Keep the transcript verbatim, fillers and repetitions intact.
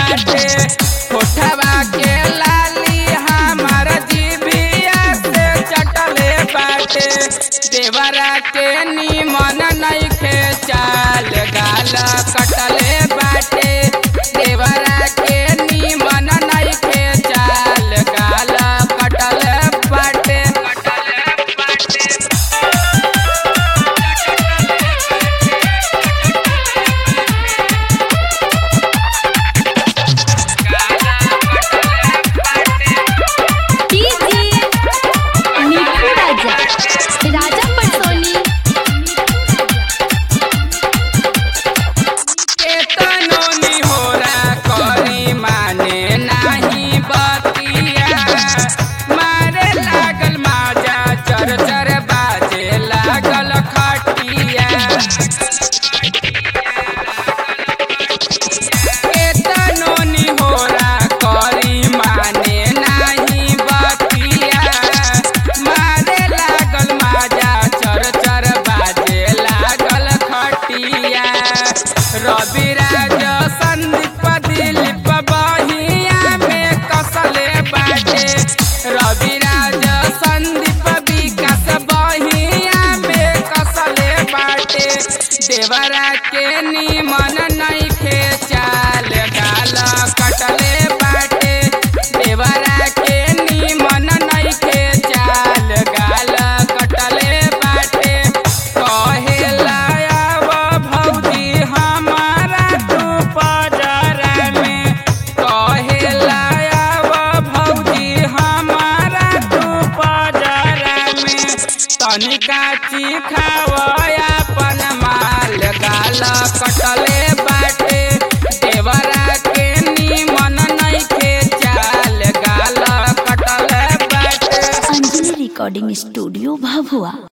बाटे होठवा के लाली हमार जीभिया से चटले बाटे देवरा के निमन नइखे चाल गाल कटले बाटे देवरा के निमन नइखे चाल गाल कटले बाटे कटले बाटे राजा परसोनी केतनो निहोरा करी माने नाही बतिया मारे लागल माजा चर चर बाजे लागल खटिया केतनो निहोरा करी माने नाही बतिया मारे लागल माजा चर चर बाजे लागल खटिया रविराज संदीप दिलीप बहिया में कसले बाटे रविराज संदीप विकास बहिया में कसले बाटे देवरा के निमन नइखे चाल गाल कटले बाटे देवरा के निमन नइखे चाल गाल कटले बाटे कहेला आव भौजी हमारा तू पजरा में कहेला आव भौजी हमारा तू पजरा में तनिका चिखावया अपन माल गाल कटले बाटे देवरा के निमन नइखे चाल गाल कटले बाटे अंजलि रिकॉर्डिंग स्टूडियो भभुआ।